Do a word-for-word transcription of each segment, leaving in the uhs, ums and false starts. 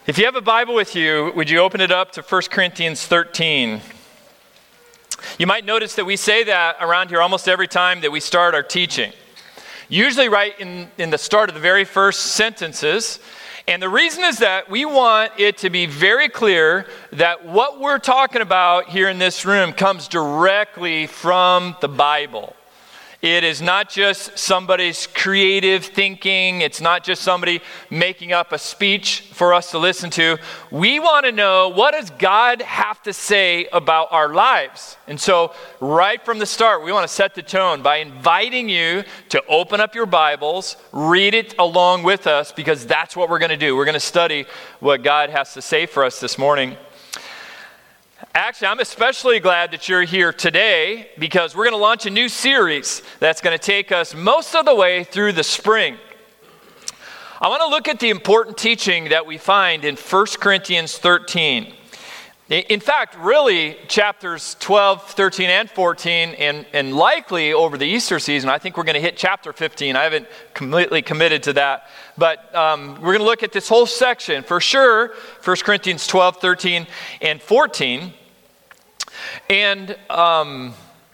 If you have a Bible with you, would you open it up to First Corinthians thirteen? You might notice that we say that around here almost every time that we start our teaching. Usually right in, in the start of the very first sentences. And the reason is that we want it to be very clear that what we're talking about here in this room comes directly from the Bible. It is not just somebody's creative thinking. It's not just somebody making up a speech for us to listen to. We want to know, what does God have to say about our lives? And so right from the start, we want to set the tone by inviting you to open up your Bibles, read it along with us, because that's what we're going to do. We're going to study what God has to say for us this morning. Actually, I'm especially glad that you're here today because we're going to launch a new series that's going to take us most of the way through the spring. I want to look at the important teaching that we find in First Corinthians thirteen. In fact, really, chapters twelve, thirteen, and fourteen, and, and likely over the Easter season, I think we're going to hit chapter fifteen. I haven't completely committed to that. But um, we're going to look at this whole section. For sure, First Corinthians twelve, thirteen, and fourteen. And um,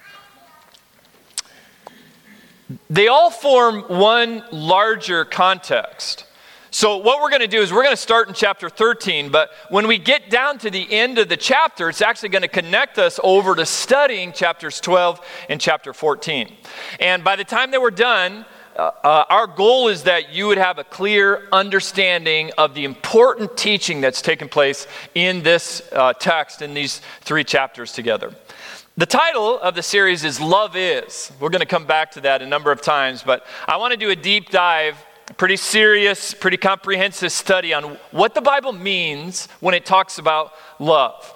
they all form one larger context. So what we're going to do is we're going to start in chapter thirteen, but when we get down to the end of the chapter, it's actually going to connect us over to studying chapters twelve and chapter fourteen. And by the time that we're done, uh, uh, our goal is that you would have a clear understanding of the important teaching that's taken place in this uh, text, in these three chapters together. The title of the series is Love Is. We're going to come back to that a number of times, but I want to do a deep dive, pretty serious, pretty comprehensive study on what the Bible means when it talks about love.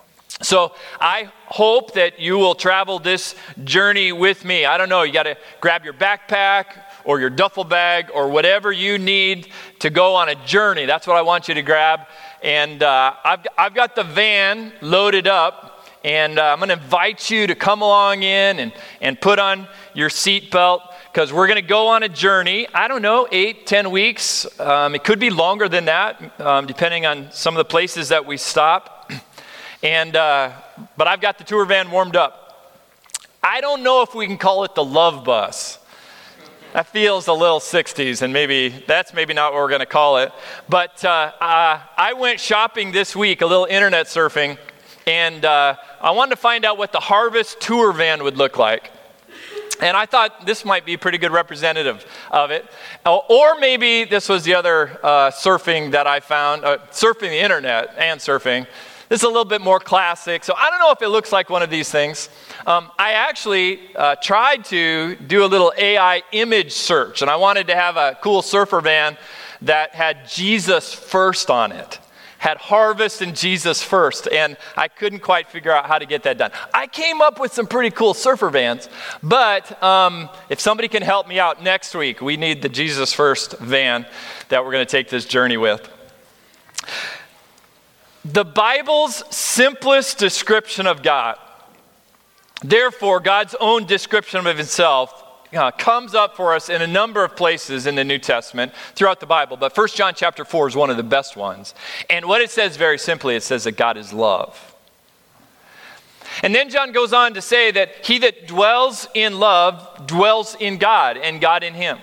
So I hope that you will travel this journey with me. I don't know, you got to grab your backpack or your duffel bag or whatever you need to go on a journey. That's what I want you to grab. And uh, I've, I've got the van loaded up, and uh, I'm going to invite you to come along in and, and put on your seatbelt, because we're going to go on a journey. I don't know, eight, ten weeks. Um, it could be longer than that, um, depending on some of the places that we stop. And uh, but I've got the tour van warmed up. I don't know if we can call it the Love Bus. That feels a little sixties, and maybe that's maybe not what we're going to call it. But uh, uh, I went shopping this week, a little internet surfing, and uh, I wanted to find out what the Harvest tour van would look like. And I thought this might be a pretty good representative of it. Or maybe this was the other uh, surfing that I found, uh, surfing the internet and surfing. This is a little bit more classic. So I don't know if it looks like one of these things. Um, I actually uh, tried to do a little A I image search, and I wanted to have a cool surfer van that had Jesus First on it. Had Harvest and Jesus First, and I couldn't quite figure out how to get that done. I came up with some pretty cool surfer vans, but um, if somebody can help me out next week, we need the Jesus First van that we're going to take this journey with. The Bible's simplest description of God, therefore God's own description of himself, Uh, comes up for us in a number of places in the New Testament throughout the Bible. But First John chapter four is one of the best ones. And what it says very simply, it says that God is love. And then John goes on to say that he that dwells in love dwells in God and God in him.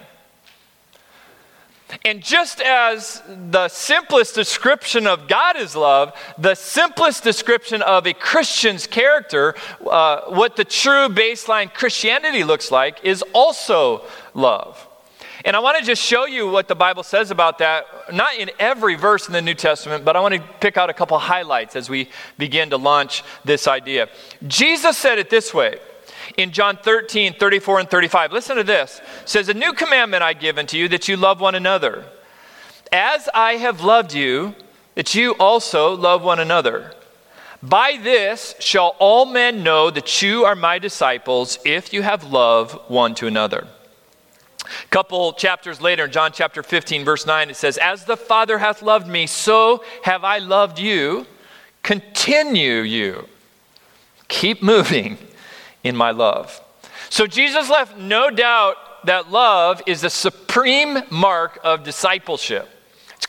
And just as the simplest description of God is love, the simplest description of a Christian's character, uh, what the true baseline Christianity looks like, is also love. And I want to just show you what the Bible says about that, not in every verse in the New Testament, but I want to pick out a couple highlights as we begin to launch this idea. Jesus said it this way. In John thirteen, thirty-four and thirty-five, listen to this. It says, "A new commandment I give unto you, that you love one another. As I have loved you, that you also love one another. By this shall all men know that you are my disciples, if you have love one to another." A couple chapters later, in John chapter fifteen, verse nine, it says, "As the Father hath loved me, so have I loved you. Continue you. Keep moving in my love." So Jesus left no doubt that love is the supreme mark of discipleship. It's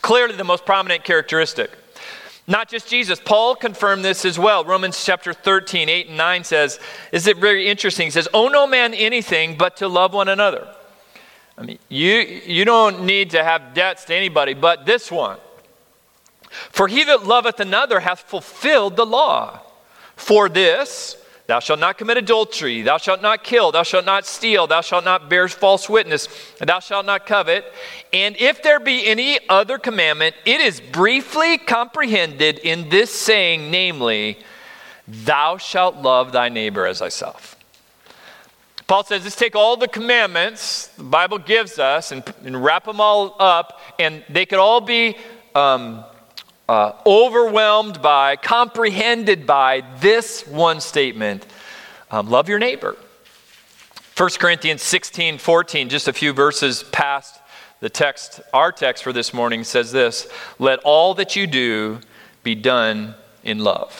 clearly the most prominent characteristic. Not just Jesus, Paul confirmed this as well. Romans chapter thirteen, eight and nine says, is it very interesting? He says, owe no man anything but to love one another. I mean, you, you don't need to have debts to anybody but this one. For he that loveth another hath fulfilled the law. For this, thou shalt not commit adultery, thou shalt not kill, thou shalt not steal, thou shalt not bear false witness, thou shalt not covet. And if there be any other commandment, it is briefly comprehended in this saying, namely, thou shalt love thy neighbor as thyself. Paul says, let's take all the commandments the Bible gives us and, and wrap them all up, and they could all be um, uh, overwhelmed by, comprehended by this one statement, um, love your neighbor. First Corinthians sixteen, fourteen, just a few verses past the text, our text for this morning says this, let all that you do be done in love.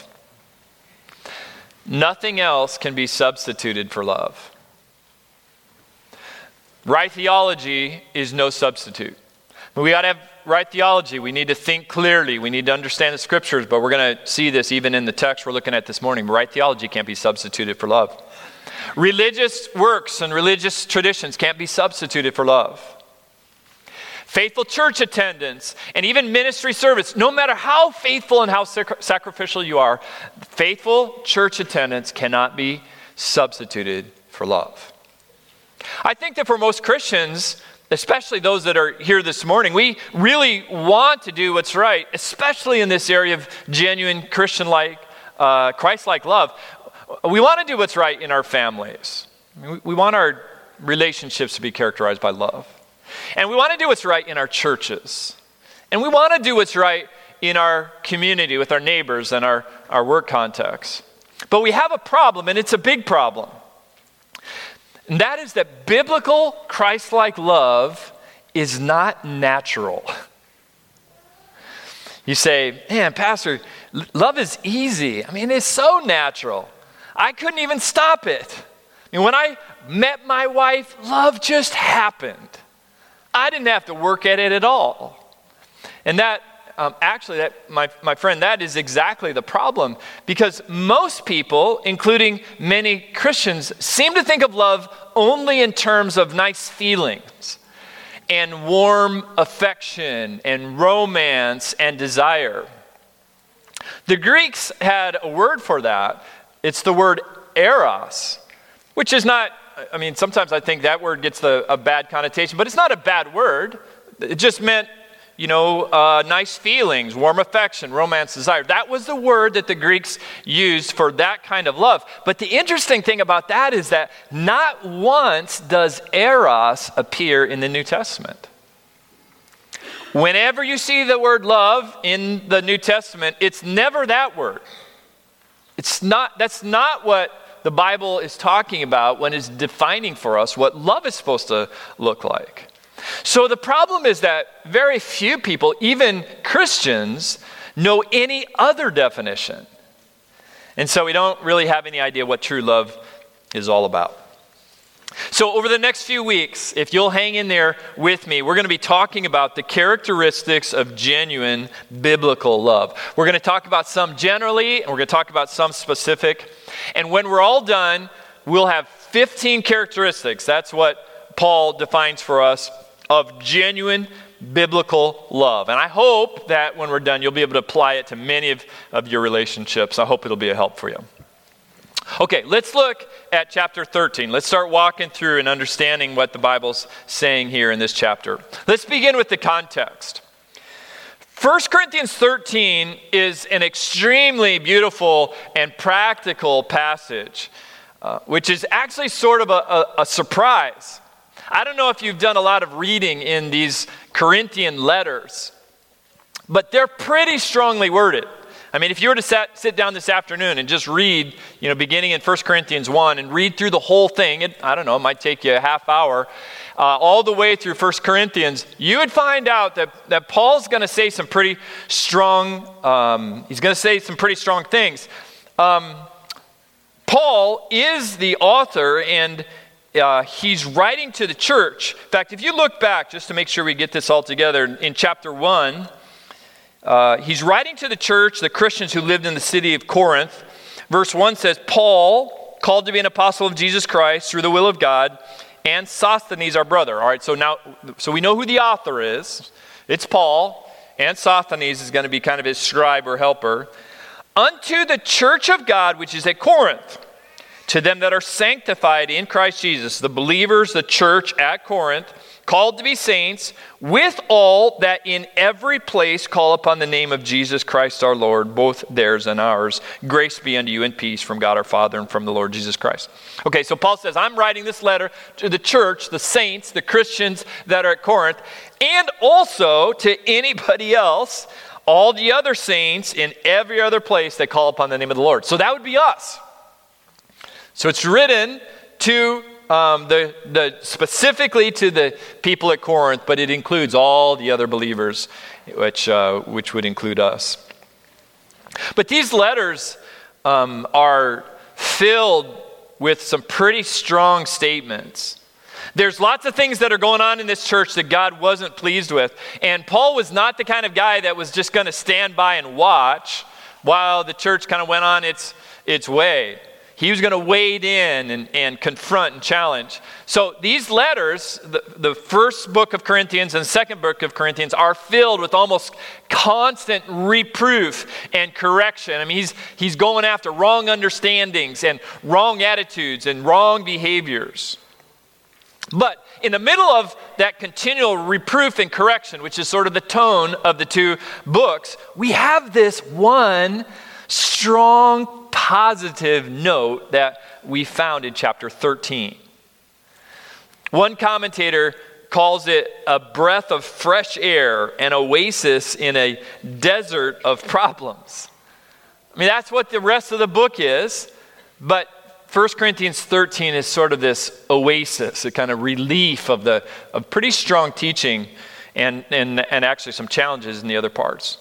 Nothing else can be substituted for love. Right theology is no substitute. We got to have right theology. We need to think clearly. We need to understand the scriptures, but we're going to see this even in the text we're looking at this morning. Right theology can't be substituted for love. Religious works and religious traditions can't be substituted for love. Faithful church attendance and even ministry service, no matter how faithful and how sac- sacrificial you are, faithful church attendance cannot be substituted for love. I think that for most Christians, especially those that are here this morning, we really want to do what's right, especially in this area of genuine Christian-like, uh, Christ-like love. We want to do what's right in our families. I mean, we, we want our relationships to be characterized by love. And we want to do what's right in our churches. And we want to do what's right in our community with our neighbors and our, our work context. But we have a problem, and it's a big problem. And that is that biblical Christ-like love is not natural. You say, man, Pastor, love is easy. I mean, it's so natural. I couldn't even stop it. I mean, when I met my wife, love just happened. I didn't have to work at it at all. And that, um, actually, that my, my friend, that is exactly the problem. Because most people, including many Christians, seem to think of love only in terms of nice feelings and warm affection and romance and desire. The Greeks had a word for that. It's the word eros, which is not, I mean, sometimes I think that word gets the, a bad connotation, but it's not a bad word. It just meant, you know, uh, nice feelings, warm affection, romance, desire. That was the word that the Greeks used for that kind of love. But the interesting thing about that is that not once does eros appear in the New Testament. Whenever you see the word love in the New Testament, it's never that word. It's not, that's not what the Bible is talking about when it's defining for us what love is supposed to look like. So the problem is that very few people, even Christians, know any other definition. And so we don't really have any idea what true love is all about. So over the next few weeks, if you'll hang in there with me, we're going to be talking about the characteristics of genuine biblical love. We're going to talk about some generally, and we're going to talk about some specific. And when we're all done, we'll have fifteen characteristics. That's what Paul defines for us of genuine biblical love. And I hope that when we're done, you'll be able to apply it to many of, of your relationships. I hope it'll be a help for you. Okay, let's look at chapter thirteen. Let's start walking through and understanding what the Bible's saying here in this chapter. Let's begin with the context. First Corinthians thirteen is an extremely beautiful and practical passage, uh, which is actually sort of a, a, a surprise. I don't know if you've done a lot of reading in these Corinthian letters, but they're pretty strongly worded. I mean, if you were to sat, sit down this afternoon and just read, you know, beginning in First Corinthians one and read through the whole thing, it, I don't know, it might take you a half hour, uh, all the way through First Corinthians, you would find out that, that Paul's going to say some pretty strong, um, he's going to say some pretty strong things. Um, Paul is the author, and uh, he's writing to the church. In fact, if you look back, just to make sure we get this all together, in chapter one, Uh, he's writing to the church, the Christians who lived in the city of Corinth. Verse one says, Paul, called to be an apostle of Jesus Christ through the will of God, and Sosthenes, our brother. All right, so now, so we know who the author is. It's Paul, and Sosthenes is going to be kind of his scribe or helper. Unto the church of God, which is at Corinth, to them that are sanctified in Christ Jesus, the believers, the church at Corinth, called to be saints, with all that in every place call upon the name of Jesus Christ our Lord, both theirs and ours. Grace be unto you and peace from God our Father and from the Lord Jesus Christ. Okay, so Paul says, I'm writing this letter to the church, the saints, the Christians that are at Corinth, and also to anybody else, all the other saints in every other place that call upon the name of the Lord. So that would be us. So it's written to Um, the, the specifically to the people at Corinth, but it includes all the other believers, which uh, which would include us. But these letters um, are filled with some pretty strong statements. There's lots of things that are going on in this church that God wasn't pleased with, and Paul was not the kind of guy that was just going to stand by and watch while the church kind of went on its its way. He was going to wade in and, and confront and challenge. So these letters, the, the first book of Corinthians and the second book of Corinthians, are filled with almost constant reproof and correction. I mean, he's, he's going after wrong understandings and wrong attitudes and wrong behaviors. But in the middle of that continual reproof and correction, which is sort of the tone of the two books, we have this one strong positive note that we found in chapter thirteen. One commentator calls it a breath of fresh air, an oasis in a desert of problems. I mean, that's what the rest of the book is, but First Corinthians thirteen is sort of this oasis, a kind of relief of the of pretty strong teaching and, and, and actually some challenges in the other parts.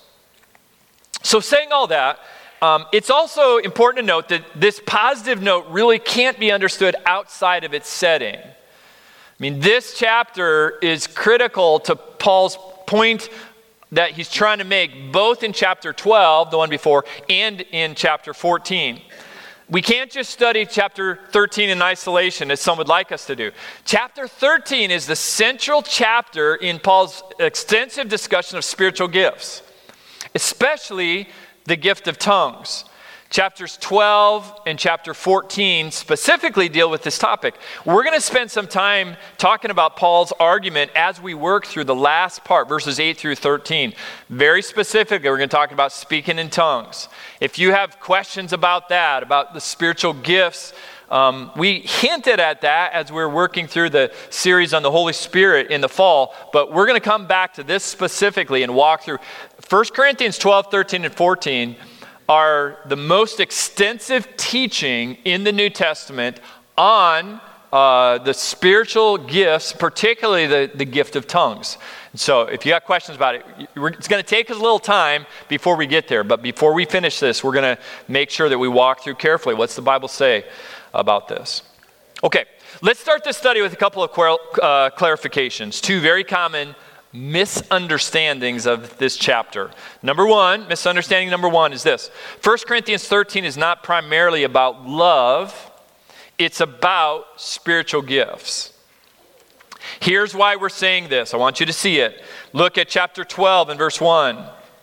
So saying all that, Um, it's also important to note that this positive note really can't be understood outside of its setting. I mean, this chapter is critical to Paul's point that he's trying to make both in chapter twelve, the one before, and in chapter fourteen. We can't just study chapter thirteen in isolation, as some would like us to do. Chapter thirteen is the central chapter in Paul's extensive discussion of spiritual gifts, especially the gift of tongues. Chapters twelve and chapter fourteen specifically deal with this topic. We're going to spend some time talking about Paul's argument as we work through the last part, verses eight through thirteen. Very specifically, we're going to talk about speaking in tongues. If you have questions about that, about the spiritual gifts, um, we hinted at that as we're working through the series on the Holy Spirit in the fall, but we're going to come back to this specifically and walk through. First Corinthians twelve, thirteen, and fourteen are the most extensive teaching in the New Testament on uh, the spiritual gifts, particularly the, the gift of tongues. And so if you got questions about it, it's going to take us a little time before we get there. But before we finish this, we're going to make sure that we walk through carefully. What's the Bible say about this? Okay, let's start this study with a couple of uh, clarifications. Two very common misunderstandings of this chapter. Number one, misunderstanding number one is this. First Corinthians thirteen is not primarily about love. It's about spiritual gifts. Here's why we're saying this. I want you to see it. Look at chapter twelve and verse one.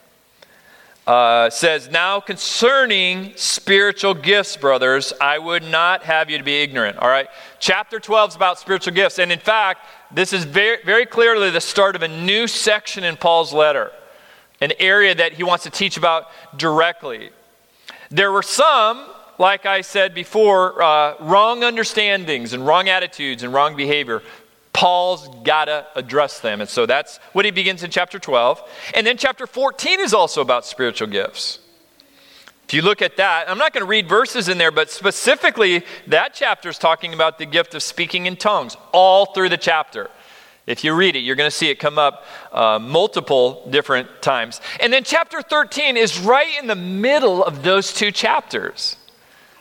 Uh, says, now concerning spiritual gifts, brothers, I would not have you to be ignorant. All right. Chapter twelve is about spiritual gifts. And in fact, this is very, very clearly the start of a new section in Paul's letter, an area that he wants to teach about directly. There were some, like I said before, uh, wrong understandings and wrong attitudes and wrong behavior. Paul's got to address them. And so that's what he begins in chapter twelve. And then chapter fourteen is also about spiritual gifts. If you look at that, I'm not going to read verses in there, but specifically that chapter is talking about the gift of speaking in tongues all through the chapter. If you read it, you're going to see it come up uh, multiple different times. And then chapter thirteen is right in the middle of those two chapters.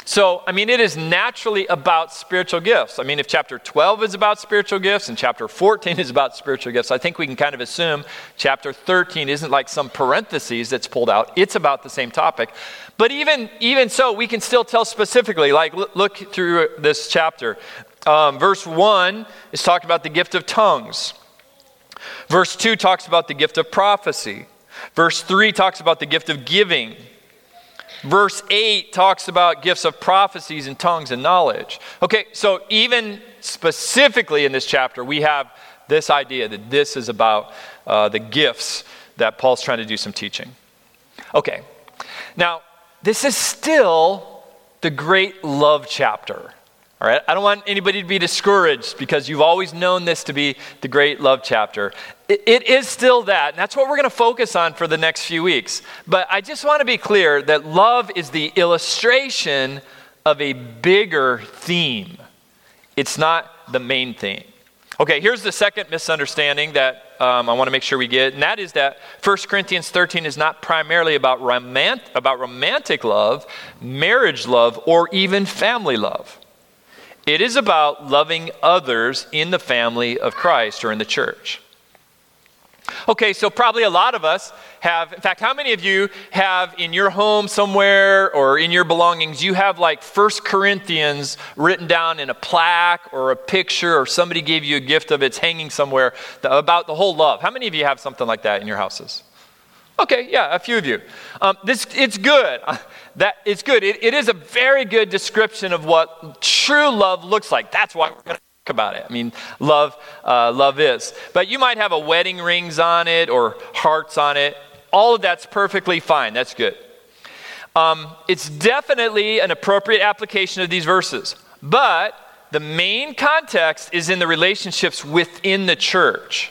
So, I mean, it is naturally about spiritual gifts. I mean, if chapter twelve is about spiritual gifts and chapter fourteen is about spiritual gifts, I think we can kind of assume chapter thirteen isn't like some parentheses that's pulled out. It's about the same topic. But even, even so, we can still tell specifically, like look through this chapter. Um, verse one is talking about the gift of tongues. Verse two talks about the gift of prophecy. Verse three talks about the gift of giving. Verse eight talks about gifts of prophecies and tongues and knowledge. Okay, so even specifically in this chapter, we have this idea that this is about uh, the gifts that Paul's trying to do some teaching. Okay, now this is still the great love chapter. All right, I don't want anybody to be discouraged because you've always known this to be the great love chapter. It, it is still that, and that's what we're going to focus on for the next few weeks. But I just want to be clear that love is the illustration of a bigger theme. It's not the main theme. Okay, here's the second misunderstanding that um, I want to make sure we get, and that is that First Corinthians thirteen is not primarily about, romant- about romantic love, marriage love, or even family love. It is about loving others in the family of Christ or in the church. Okay, so probably a lot of us have, in fact, how many of you have in your home somewhere or in your belongings, you have like First Corinthians written down in a plaque or a picture, or somebody gave you a gift of it, it's hanging somewhere, about the whole love. How many of you have something like that in your houses? Okay, yeah, a few of you. Um, this it's good. That it's good. It, it is a very good description of what true love looks like. That's why we're going to talk about it. I mean, love, uh, love is. But you might have a wedding rings on it or hearts on it. All of that's perfectly fine. That's good. Um, it's definitely an appropriate application of these verses. But the main context is in the relationships within the church.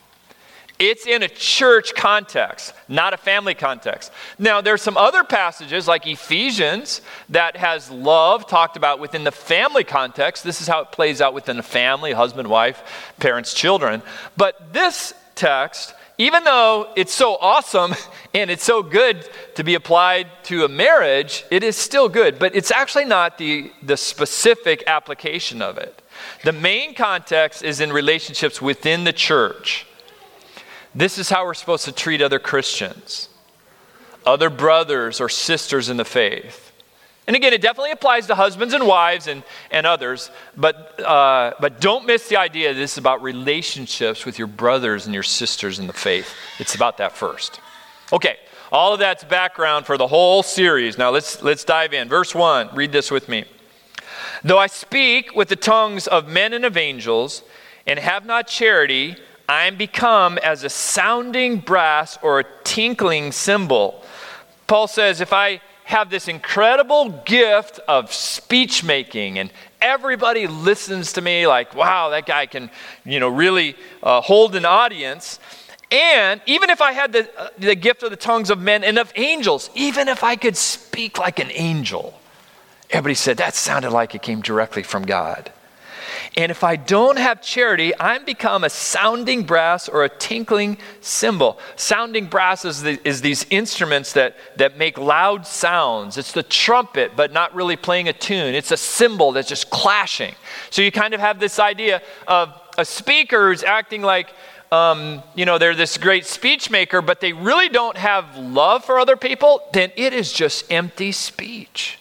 It's in a church context, not a family context. Now, there's some other passages like Ephesians that has love talked about within the family context. This is how it plays out within a family, husband, wife, parents, children. But this text, even though it's so awesome and it's so good to be applied to a marriage, it is still good. But it's actually not the, the specific application of it. The main context is in relationships within the church. This is how we're supposed to treat other Christians, other brothers or sisters in the faith. And again, it definitely applies to husbands and wives and, and others, but, uh, but don't miss the idea that this is about relationships with your brothers and your sisters in the faith. It's about that first. Okay, all of that's background for the whole series. Now let's, let's dive in. Verse one, read this with me. Though I speak with the tongues of men and of angels and have not charity, I am become as a sounding brass or a tinkling cymbal. Paul says, if I have this incredible gift of speech making and everybody listens to me like, wow, that guy can, you know, really uh, hold an audience. And even if I had the, uh, the gift of the tongues of men and of angels, even if I could speak like an angel, everybody said that sounded like it came directly from God. And if I don't have charity, I'm become a sounding brass or a tinkling cymbal. Sounding brass is, the, is these instruments that, that make loud sounds. It's the trumpet, but not really playing a tune. It's a cymbal that's just clashing. So you kind of have this idea of a speaker who's acting like, um, you know, they're this great speech maker, but they really don't have love for other people. Then it is just empty speech.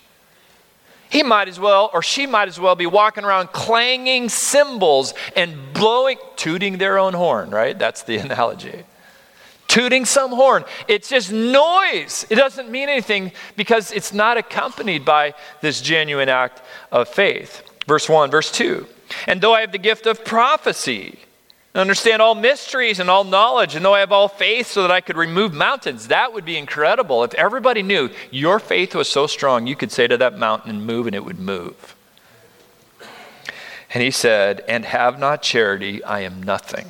He might as well, or she might as well be walking around clanging cymbals and blowing, tooting their own horn, right? That's the analogy. Tooting some horn. It's just noise. It doesn't mean anything because it's not accompanied by this genuine act of faith. Verse one, verse two. And though I have the gift of prophecy, understand all mysteries and all knowledge, and though I have all faith so that I could remove mountains, that would be incredible. If everybody knew your faith was so strong, you could say to that mountain and move, and it would move. And he said, and have not charity, I am nothing.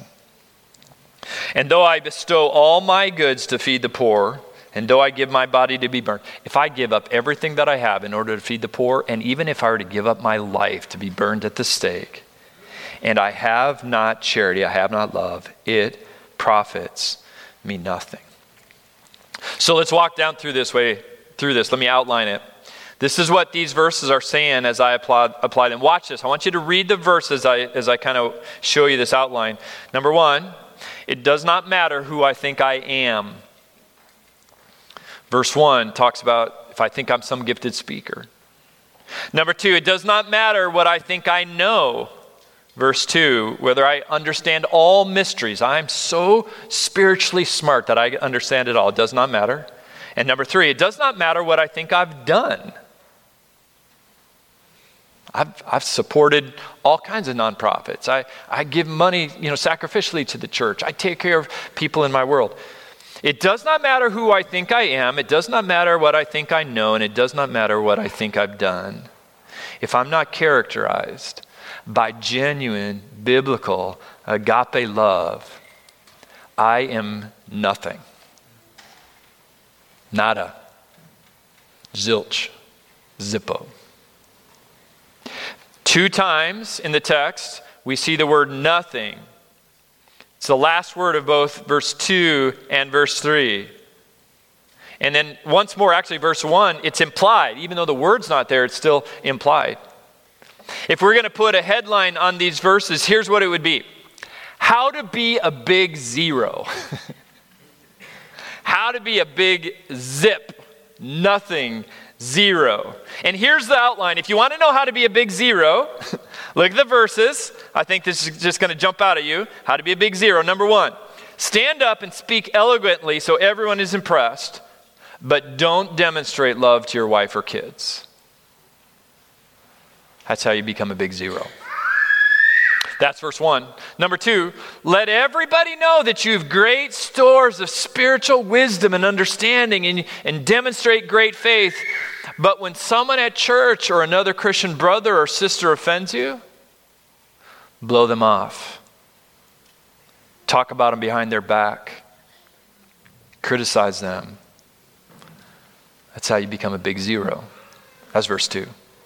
And though I bestow all my goods to feed the poor, and though I give my body to be burned, if I give up everything that I have in order to feed the poor, and even if I were to give up my life to be burned at the stake, and I have not charity, I have not love, it profits me nothing. So let's walk down through this way, through this. Let me outline it. This is what these verses are saying as I apply, apply them. Watch this. I want you to read the verses as I, as I kind of show you this outline. Number one, it does not matter who I think I am. Verse one talks about if I think I'm some gifted speaker. Number two, it does not matter what I think I know. Verse two, whether I understand all mysteries. I'm so spiritually smart that I understand it all. It does not matter. And number three, it does not matter what I think I've done. I've, I've supported all kinds of nonprofits. I, I give money, you know, sacrificially to the church. I take care of people in my world. It does not matter who I think I am. It does not matter what I think I know. And it does not matter what I think I've done. If I'm not characterized by genuine, biblical, agape love, I am nothing. Nada. Zilch. Zippo. Two times in the text, we see the word nothing. It's the last word of both verse two and verse three. And then once more, actually verse one, it's implied. Even though the word's not there, it's still implied. If we're going to put a headline on these verses, here's what it would be. How to be a big zero. How to be a big zip. Nothing. Zero. And here's the outline. If you want to know how to be a big zero, look at the verses. I think this is just going to jump out at you. How to be a big zero. Number one, stand up and speak eloquently so everyone is impressed, but don't demonstrate love to your wife or kids. That's how you become a big zero. That's verse one. Number two, let everybody know that you have great stores of spiritual wisdom and understanding and, and demonstrate great faith. But when someone at church or another Christian brother or sister offends you, blow them off. Talk about them behind their back. Criticize them. That's how you become a big zero. That's verse two.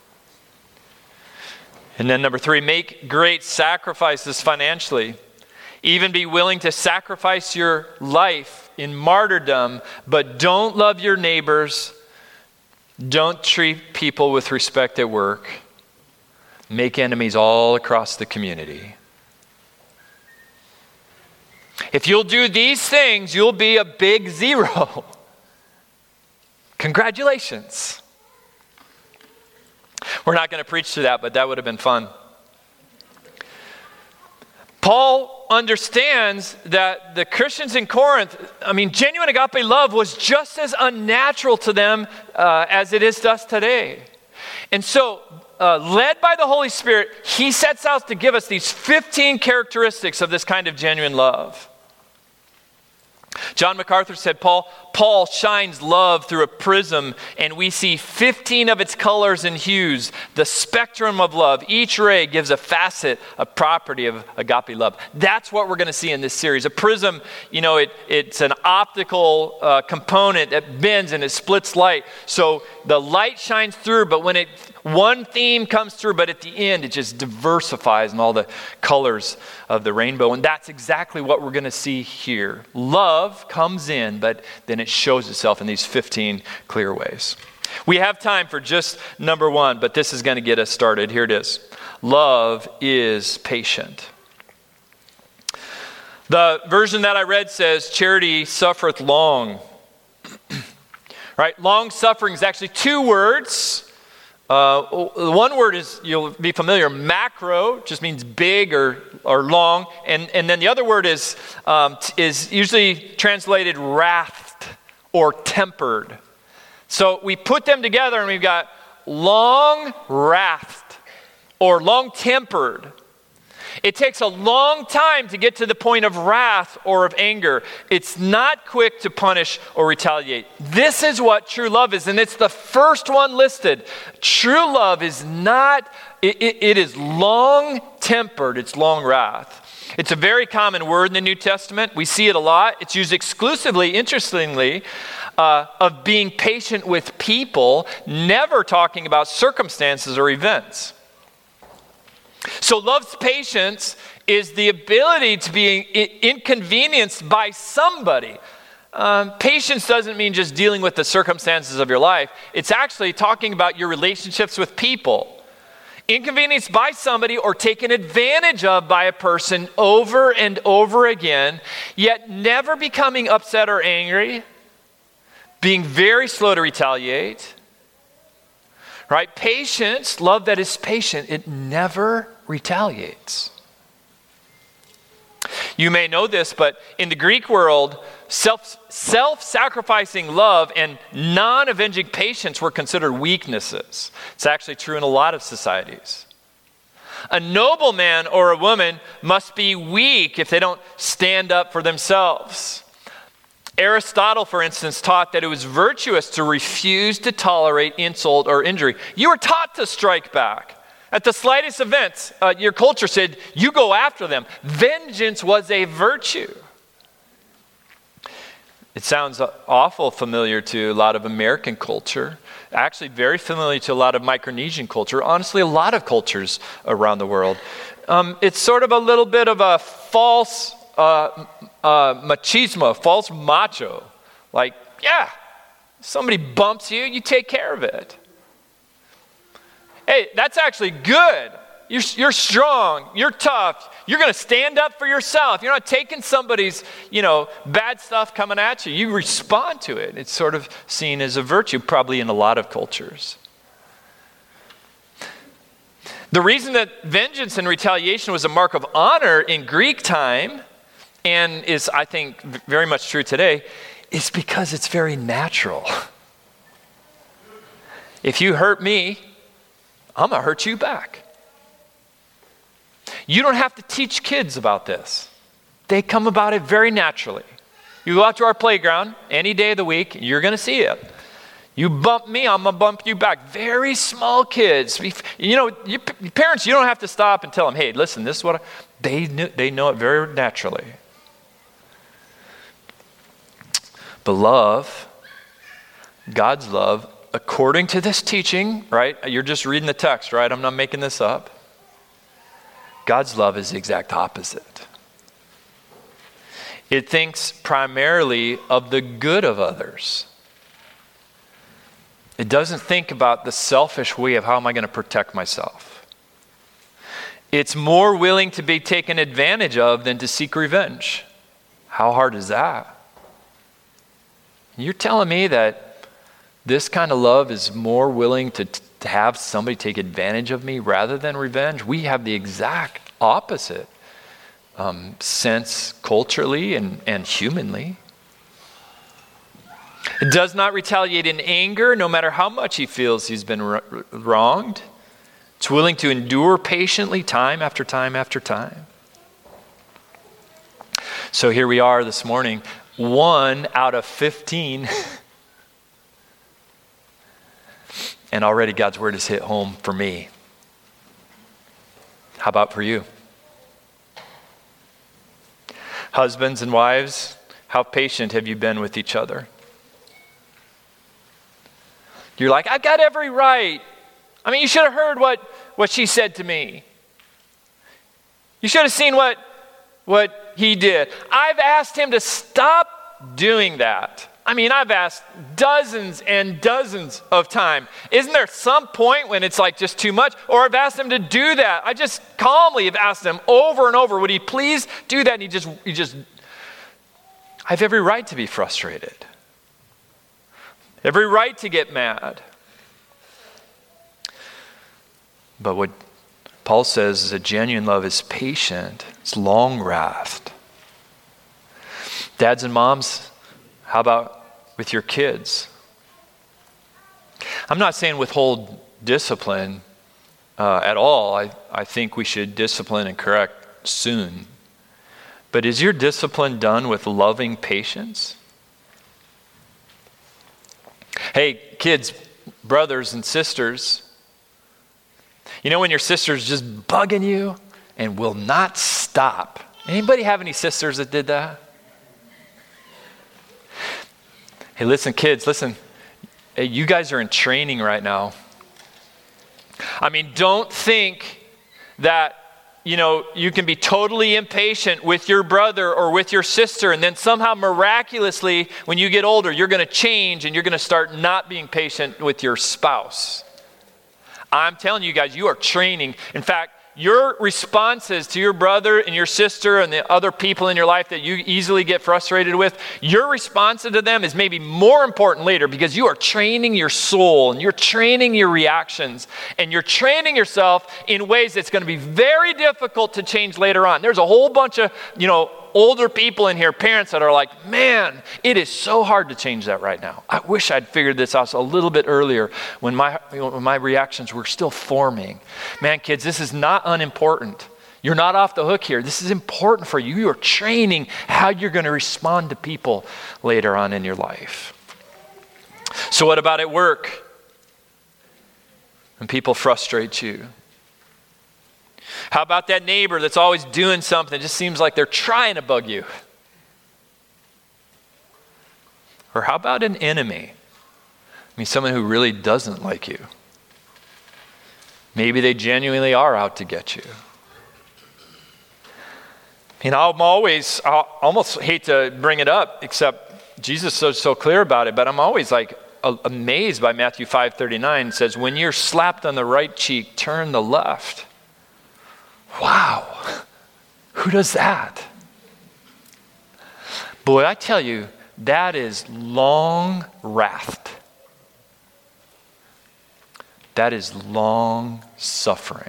And then number three, make great sacrifices financially. Even be willing to sacrifice your life in martyrdom, but don't love your neighbors. Don't treat people with respect at work. Make enemies all across the community. If you'll do these things, you'll be a big zero. Congratulations. We're not going to preach to that, but that would have been fun. Paul understands that the Christians in Corinth, I mean, genuine agape love was just as unnatural to them uh, as it is to us today. And so, uh, led by the Holy Spirit, he sets out to give us these fifteen characteristics of this kind of genuine love. John MacArthur said, Paul, Paul shines love through a prism, and we see fifteen of its colors and hues, the spectrum of love. Each ray gives a facet, a property of agape love. That's what we're going to see in this series. A prism, you know, it, it's an optical uh, component that bends and it splits light. So the light shines through, but when it one theme comes through, but at the end it just diversifies in all the colors of the rainbow. And that's exactly what we're going to see here. Love comes in, but then it shows itself in these fifteen clear ways. We have time for just number one, but this is going to get us started. Here it is. Love is patient. The version that I read says, charity suffereth long. Right? Long suffering is actually two words. Uh, one word is, you'll be familiar, macro, just means big or, or long. And, and then the other word is, um, is usually translated wrathed or tempered. So we put them together and we've got long wrathed or long tempered. It takes a long time to get to the point of wrath or of anger. It's not quick to punish or retaliate. This is what true love is, and it's the first one listed. True love is not, it, it, it is long-tempered, it's long wrath. It's a very common word in the New Testament. We see it a lot. It's used exclusively, interestingly, uh, of being patient with people, never talking about circumstances or events. So love's patience is the ability to be inconvenienced by somebody, um, patience doesn't mean just dealing with the circumstances of your life. It's actually talking about your relationships with people. Inconvenienced by somebody or taken advantage of by a person over and over again, yet never becoming upset or angry, being very slow to retaliate, right? Patience, love that is patient, it never retaliates. You may know this, but in the Greek world, self, self-sacrificing love and non-avenging patience were considered weaknesses. It's actually true in a lot of societies. A noble man or a woman must be weak if they don't stand up for themselves. Aristotle, for instance, taught that it was virtuous to refuse to tolerate insult or injury. You were taught to strike back. At the slightest events, uh, your culture said, you go after them. Vengeance was a virtue. It sounds awful familiar to a lot of American culture, actually very familiar to a lot of Micronesian culture, honestly a lot of cultures around the world. Um, it's sort of a little bit of a false uh, uh, machismo, false macho. Like, yeah, somebody bumps you, you take care of it. Hey, that's actually good. You're, you're strong. You're tough. You're going to stand up for yourself. You're not taking somebody's, you know, bad stuff coming at you. You respond to it. It's sort of seen as a virtue, probably in a lot of cultures. The reason that vengeance and retaliation was a mark of honor in Greek time, and is, I think, very much true today, is because it's very natural. If you hurt me, I'm going to hurt you back. You don't have to teach kids about this. They come about it very naturally. You go out to our playground any day of the week, you're going to see it. You bump me, I'm going to bump you back. Very small kids. You know, your parents, you don't have to stop and tell them, hey, listen, this is what I, they, knew, they know it very naturally. But love, God's love, according to this teaching, right? You're just reading the text, right? I'm not making this up. God's love is the exact opposite. It thinks primarily of the good of others. It doesn't think about the selfish way of how am I going to protect myself. It's more willing to be taken advantage of than to seek revenge. How hard is that? You're telling me that this kind of love is more willing to, to have somebody take advantage of me rather than revenge? We have the exact opposite um, sense culturally and, and humanly. It does not retaliate in anger, no matter how much he feels he's been r- wronged. It's willing to endure patiently time after time after time. So here we are this morning, one out of fifteen. And already God's word has hit home for me. How about for you? Husbands and wives, how patient have you been with each other? You're like, I've got every right. I mean, you should have heard what, what she said to me. You should have seen what, what he did. I've asked him to stop doing that. I mean, I've asked dozens and dozens of times. Isn't there some point when it's like just too much? Or I've asked him to do that. I just calmly have asked him over and over, would he please do that? And he just, he just, I have every right to be frustrated. Every right to get mad. But what Paul says is a genuine love is patient. It's long-wrathed. Dads and moms, how about with your kids? I'm not saying withhold discipline uh, at all. I, I think we should discipline and correct soon. But is your discipline done with loving patience? Hey, kids, brothers and sisters, you know when your sister's just bugging you and will not stop? Anybody have any sisters that did that? Hey, listen, kids, listen. Hey, you guys are in training right now. I mean, don't think that you know, you can be totally impatient with your brother or with your sister, and then somehow miraculously, when you get older, you're going to change and you're going to start not being patient with your spouse. I'm telling you guys, you are training. In fact, your responses to your brother and your sister and the other people in your life that you easily get frustrated with, your response to them is maybe more important later because you are training your soul and you're training your reactions and you're training yourself in ways that's going to be very difficult to change later on. There's a whole bunch of, you know, older people in here, parents that are like, man, it is so hard to change that right now. I wish I'd figured this out a little bit earlier when my, you know, when my reactions were still forming. Man, kids, this is not unimportant. You're not off the hook here. This is important for you. You are training how you're going to respond to people later on in your life. So what about at work? When people frustrate you? How about that neighbor that's always doing something? It just seems like they're trying to bug you. Or how about an enemy? I mean, someone who really doesn't like you. Maybe they genuinely are out to get you. You know, I'm always, I almost hate to bring it up, except Jesus is so, so clear about it, but I'm always like amazed by Matthew five thirty-nine. It says, when you're slapped on the right cheek, turn the left. Wow, who does that? Boy, I tell you, that is long wrath. That is long suffering.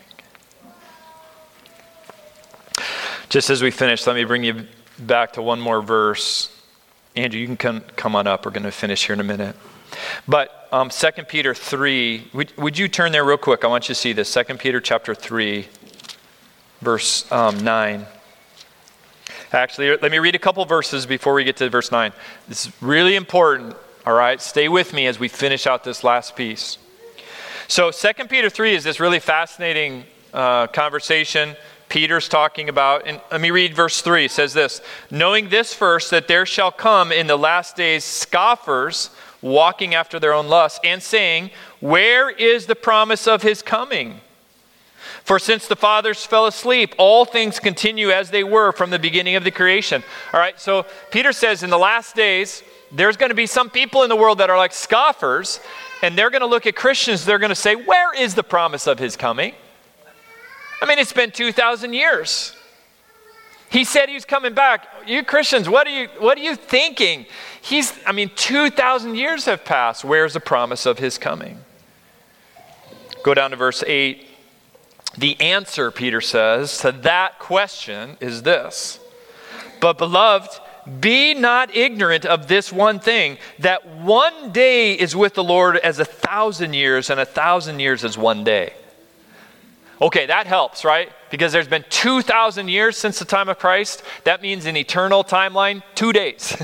Just as we finish, let me bring you back to one more verse. Andrew, you can come, come on up. We're going to finish here in a minute. But um, Second Peter three, would, would you turn there real quick? I want you to see this. Second Peter chapter three. Verse um, nine. Actually, let me read a couple verses before we get to verse nine. This is really important, all right? Stay with me as we finish out this last piece. So Second Peter three is this really fascinating uh, conversation Peter's talking about. And let me read verse three. It says this, knowing this first, that there shall come in the last days scoffers, walking after their own lusts, and saying, where is the promise of his coming? For since the fathers fell asleep, all things continue as they were from the beginning of the creation. All right, so Peter says in the last days, there's going to be some people in the world that are like scoffers, and they're going to look at Christians, they're going to say, where is the promise of his coming? I mean, it's been two thousand years. He said he was coming back. You Christians, what are you, what are you thinking? He's, I mean, two thousand years have passed. Where's the promise of his coming? Go down to verse eight. The answer, Peter says, to that question is this. But beloved, be not ignorant of this one thing, that one day is with the Lord as a thousand years, and a thousand years as one day. Okay, that helps, right? Because there's been two thousand years since the time of Christ. That means an eternal timeline, two days.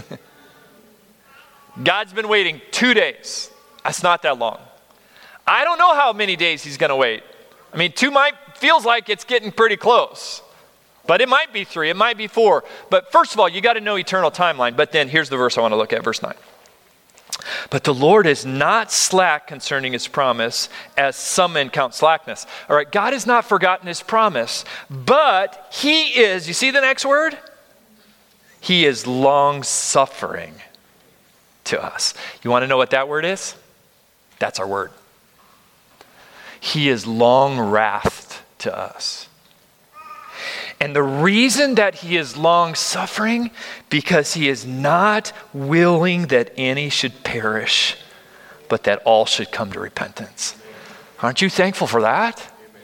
God's been waiting two days. That's not that long. I don't know how many days he's going to wait. I mean, two might feels like it's getting pretty close. But it might be three, it might be four. But first of all, you got to know eternal timeline. But then here's the verse I want to look at, verse nine. But the Lord is not slack concerning his promise, as some men count slackness. All right, God has not forgotten his promise, but he is, you see the next word? He is long-suffering to us. You want to know what that word is? That's our word. He is long-wrathed to us. And the reason that he is long-suffering, because he is not willing that any should perish, but that all should come to repentance. Aren't you thankful for that?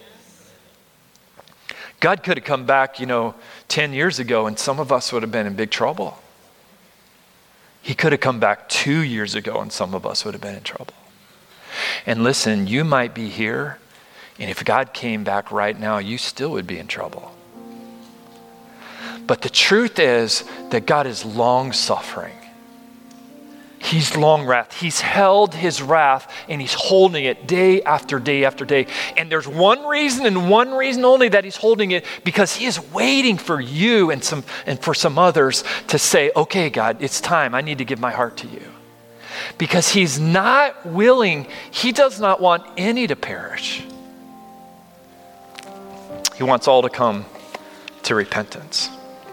God could have come back, you know, ten years ago, and some of us would have been in big trouble. He could have come back two years ago, and some of us would have been in trouble. And listen, you might be here, and if God came back right now, you still would be in trouble. But the truth is that God is long-suffering. He's long-wrathed. He's held his wrath, and he's holding it day after day after day. And there's one reason and one reason only that he's holding it, because he is waiting for you and some and for some others to say, okay, God, it's time. I need to give my heart to you. Because he's not willing, he does not want any to perish. He wants all to come to repentance.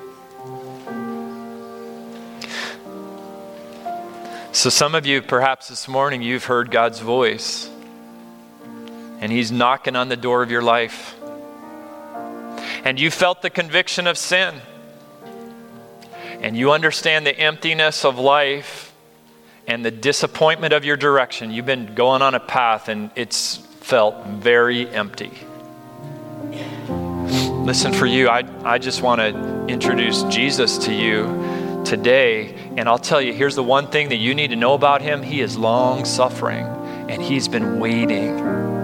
So some of you, perhaps this morning, you've heard God's voice, and he's knocking on the door of your life. And you felt the conviction of sin. And you understand the emptiness of life and the disappointment of your direction. You've been going on a path and it's felt very empty. Listen, for you, I, I just want to introduce Jesus to you today. And I'll tell you, here's the one thing that you need to know about him. He is long suffering and he's been waiting.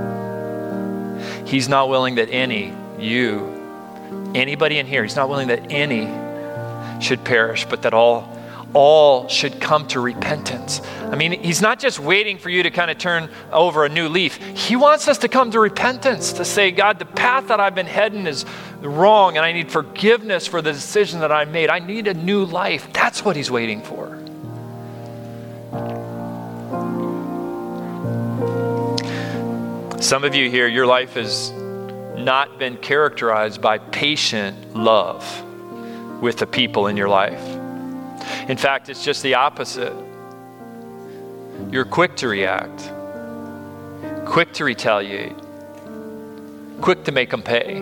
He's not willing that any, you, anybody in here, he's not willing that any should perish, but that all all should come to repentance. I mean, he's not just waiting for you to kind of turn over a new leaf. He wants us to come to repentance, to say, God, the path that I've been heading is wrong, and I need forgiveness for the decision that I made. I need a new life. That's what he's waiting for. Some of you here, your life has not been characterized by patient love with the people in your life. In fact, it's just the opposite. You're quick to react, quick to retaliate, quick to make them pay.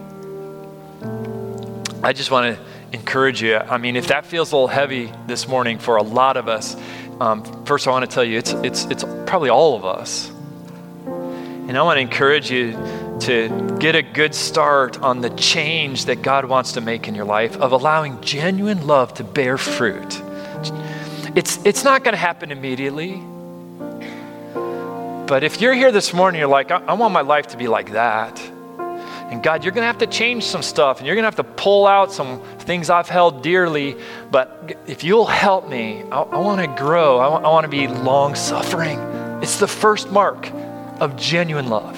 I just want to encourage you. I mean, if that feels a little heavy this morning for a lot of us, um, first I want to tell you, it's it's it's probably all of us. And I want to encourage you to get a good start on the change that God wants to make in your life of allowing genuine love to bear fruit. It's, it's not going to happen immediately. But if you're here this morning, you're like, I, I want my life to be like that. And God, you're going to have to change some stuff and you're going to have to pull out some things I've held dearly. But if you'll help me, I, I want to grow. I, I want to be long suffering. It's the first mark of genuine love.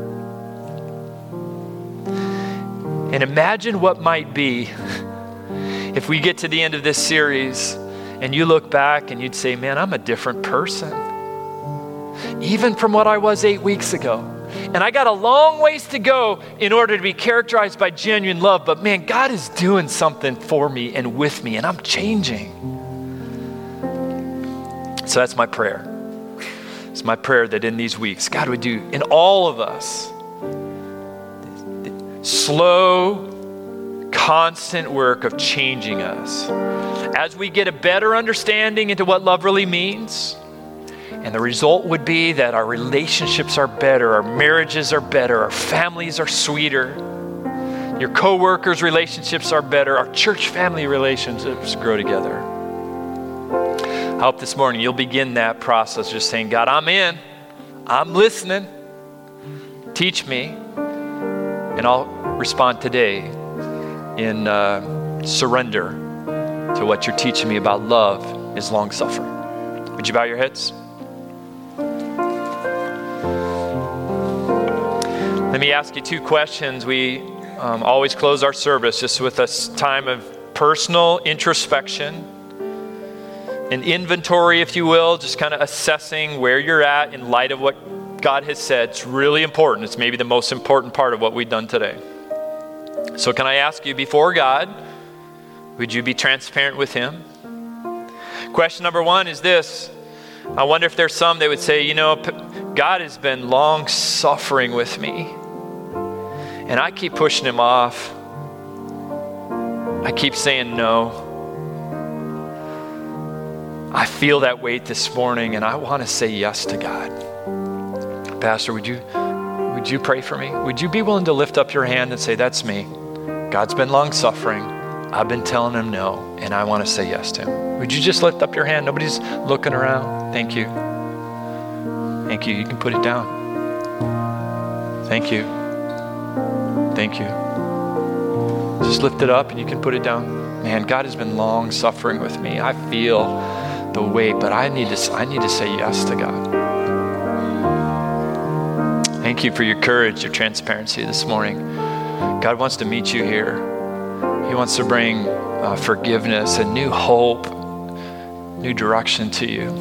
And imagine what might be if we get to the end of this series and you look back and you'd say, man, I'm a different person. Even from what I was eight weeks ago. And I got a long ways to go in order to be characterized by genuine love. But man, God is doing something for me and with me, and I'm changing. So that's my prayer. It's my prayer that in these weeks, God would do in all of us slow, constant work of changing us as we get a better understanding into what love really means. And the result would be that our relationships are better, our marriages are better, our families are sweeter, your co-workers' relationships are better, our church family relationships grow together. I hope this morning you'll begin that process just saying, God, I'm in, I'm listening, teach me, and I'll respond today in uh, surrender to what you're teaching me about love is long-suffering. Would you bow your heads? Let me ask you two questions. We um, always close our service just with a time of personal introspection, an inventory, if you will, just kind of assessing where you're at in light of what God has said. It's really important. It's maybe the most important part of what we've done today. So can I ask you, before God, would you be transparent with him? Question number one is this. I wonder if there's some that would say, you know, God has been long suffering with me. And I keep pushing him off. I keep saying no. I feel that weight this morning and I want to say yes to God. Pastor, would you would you pray for me? Would you be willing to lift up your hand and say, that's me. God's been long suffering. I've been telling him no, and I want to say yes to him. Would you just lift up your hand? Nobody's looking around. Thank you. Thank you. You can put it down. Thank you. Thank you. Just lift it up and you can put it down. Man, God has been long suffering with me. I feel the weight, but I need to, I need to say yes to God. Thank you for your courage, your transparency this morning. God wants to meet you here. He wants to bring uh, forgiveness and new hope, new direction to you.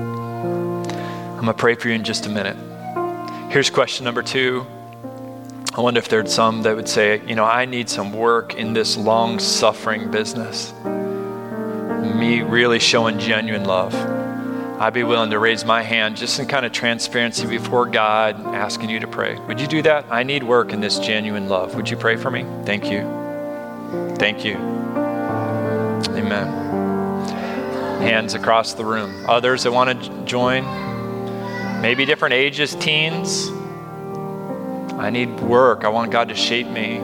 I'm going to pray for you in just a minute. Here's question number two. I wonder if there's some that would say, you know, I need some work in this long-suffering business. Me really showing genuine love. I'd be willing to raise my hand just in kind of transparency before God, asking you to pray. Would you do that? I need work in this genuine love. Would you pray for me? Thank you. Thank you. Amen. Hands across the room. Others that want to join, maybe different ages, teens. I need work. I want God to shape me.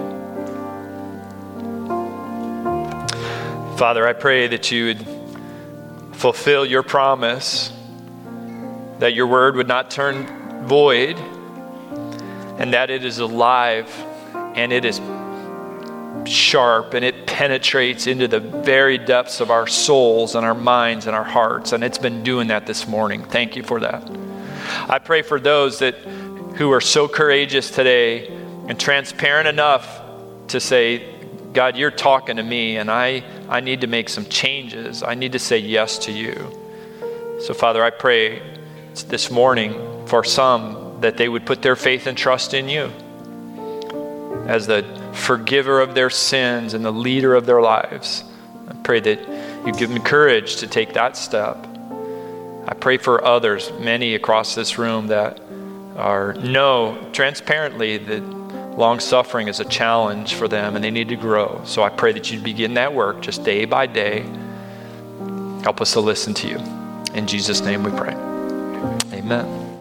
Father, I pray that you would fulfill your promise, that your word would not turn void, and that it is alive and it is sharp and it penetrates into the very depths of our souls and our minds and our hearts. And it's been doing that this morning. Thank you for that. I pray for those that who are so courageous today and transparent enough to say, God, you're talking to me, and I, I need to make some changes. I need to say yes to you. So, Father, I pray this morning for some that they would put their faith and trust in you as the forgiver of their sins and the leader of their lives. I pray that you give them courage to take that step. I pray for others, many across this room that are know transparently that long-suffering is a challenge for them and they need to grow. So I pray that you begin that work just day by day. Help us to listen to you. In Jesus' name we pray. Amen.